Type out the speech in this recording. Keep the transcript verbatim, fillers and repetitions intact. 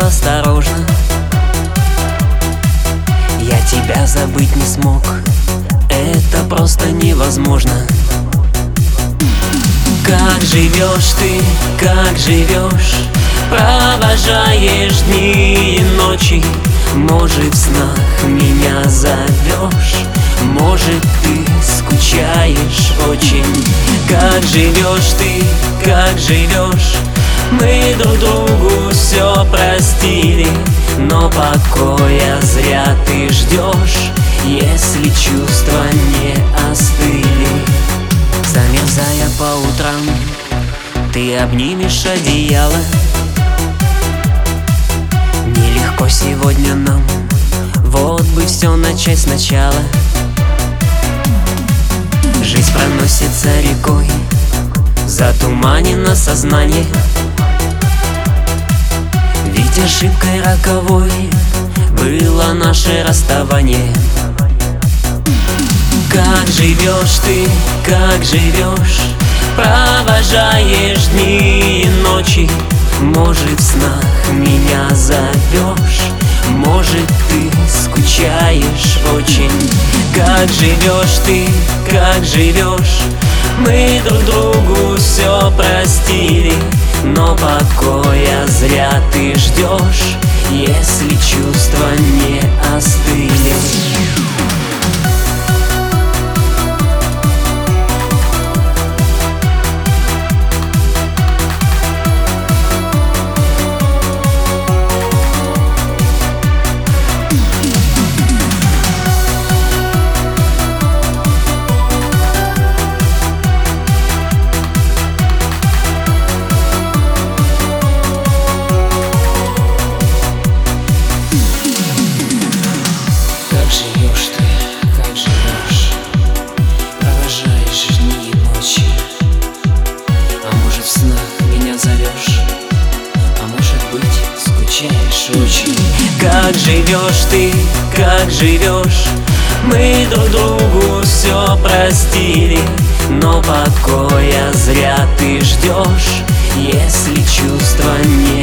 осторожно. Я тебя забыть не смог, это просто невозможно. Как живешь ты, как живешь, провожаешь дни и ночи. Может, в снах меня зовешь, может, ты скучаешь очень. Как живешь ты, как живешь, мы друг другу все простили, но покоя зря ты ждешь, если чувства не остыли. Замерзая по утрам, ты обнимешь одеяло. Нелегко сегодня нам, вот бы все начать сначала. Жизнь проносится рекой, затуманено сознание. Ведь ошибкой роковой было наше расставание. Как живешь ты, как живешь, провожаешь дни и ночи. Может, в снах меня зовешь, может, ты скучаешь очень. Как живешь ты, как живешь, мы друг другу все простили, но покоя зря ты ждешь, если чувства не остыли. Как живешь ты, как живешь, провожаешь дни и ночи. А может, в снах меня зовешь, а может быть, скучаешь очень. Как живешь ты, как живешь, мы друг другу все простили, но покоя зря ты ждешь, если чувства не